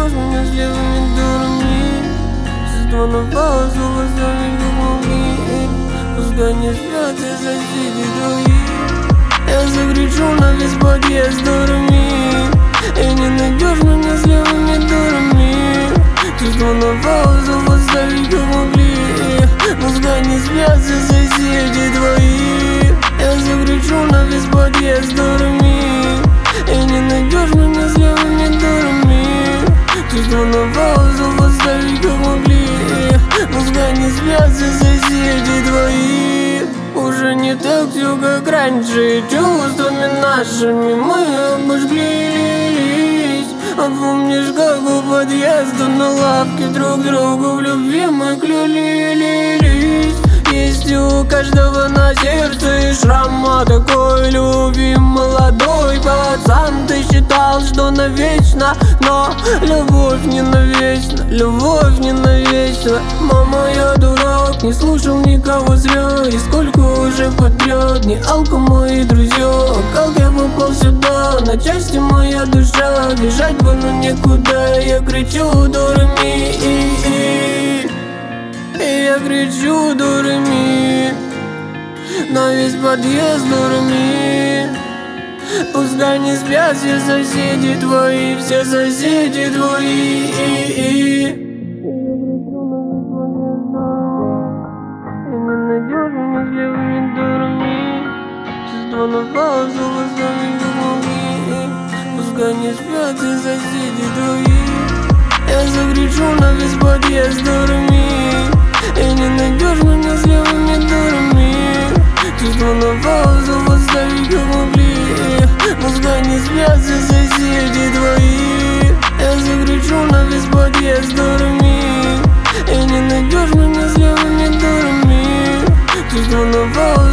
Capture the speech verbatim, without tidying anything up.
найдешь меня с левыми дурами. Сестра на паузу, возьми как могли. Пускай не спят все соседи твои. Я закричу на весь подъезд дурами. И не найдешь меня с левыми дурами. Сестра на паузу, поставить как могли. Пускай не спят все соседи твои. Я закричу на весь подъезд дурами. И не найдешь меня с левыми дурами. Чувство на паузу поставить как могли. Пускай не спят все соседи твои. Уже не так все как раньше. Чувствами нашими мы обожглились. А помнишь, как у подъезда на лавке друг другу в любви мы клялись? Есть у каждого на сердце и шрам от такой любви. Молодой пацан, ты считал, что навечно, но любовь не навечно, любовь не навечно. Мама, я дурак, не слушал никого зря. И сколько уже подряд, не алко мои друзья. Как я попал сюда, на части моя душа. Бежать бы, но некуда, я кричу дурами. И я кричу дурами на весь подъезд дурами. Пускай не спят все соседи твои, все соседи твои. И не найдешь меня с левыми дурами. Чувство на паузу, возьми как могли. Пускай не спят все соседи твои. Я закричу на весь подъезд дурами. И не найдешь меня с левыми дурами. Чувство на паузу поставить как могли. Пускай не спят все соседи твои. Я закричу на весь подъезд дурами. И не найдешь меня с левыми дурами. Чувство на паузу